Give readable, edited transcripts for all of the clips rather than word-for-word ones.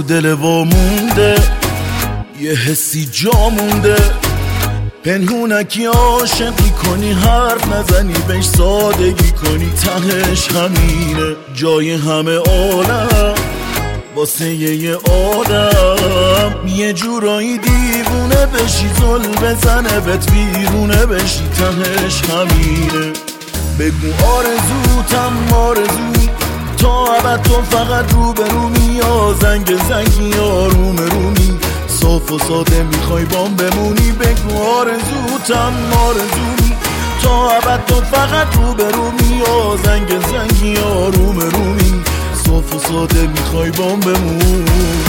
دل وامونده یه حسی جا مونده پنهونکی عاشقی کنی حرف نزنی بهش سادگی کنی تهش همینه جای همه عالم واسه یه آدم یه جورایی دیوونه بشی زل بزنه بهت بیرونه بشی تهش همینه بگو آرزوتم آرزومی تا ابد تو فقط روبرومی یا زنگ زنگی یا رومی صاف و ساده میخوای بام بمونی بگو آرزوتم آرزومی تا ابد تو فقط روبرومی یا زنگ زنگی یا رومی صاف و ساده میخوای بام بمونی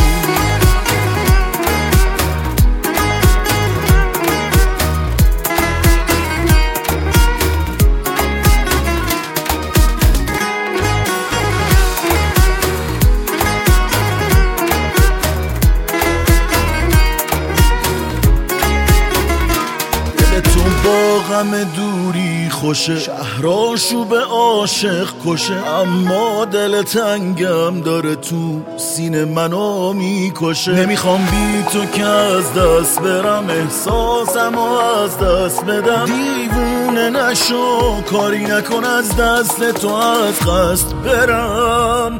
با غم دوری خوشه شهراشو به عاشق کشه اما دل تنگم داره تو سینه منو میکشه نمیخوام بی تو که از دست برم احساسم و از دست بدم دیوونه نشو کاری نکن از دست تو از قصد برم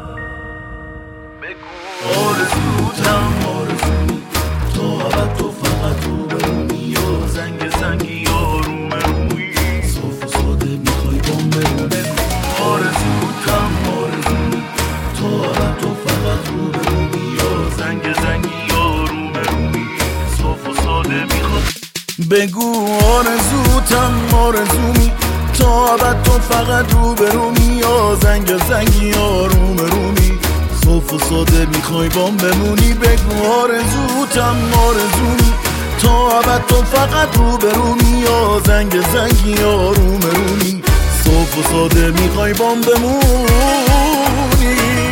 بگو آرزوتم آرزومی تا ابد تو فقط روبرومی یا زنگ زنگی یا رومی صاف و ساده میخوای بام بمونه آرزوتم آرزومی تا ابد تو فقط روبرومی یا زنگ زنگی یا رومی صاف و ساده میخوای بگو آرزوتم آرزومی تا ابد تو فقط روبرومی یا زنگ زنگی یا رومی صاف و ساده میخوای بام بمونی بگو آرزوتم آرزومی تا ابد تو فقط روبرومی یا زنگ زنگی یا رومی صاف و ساده میخوای بام بمونی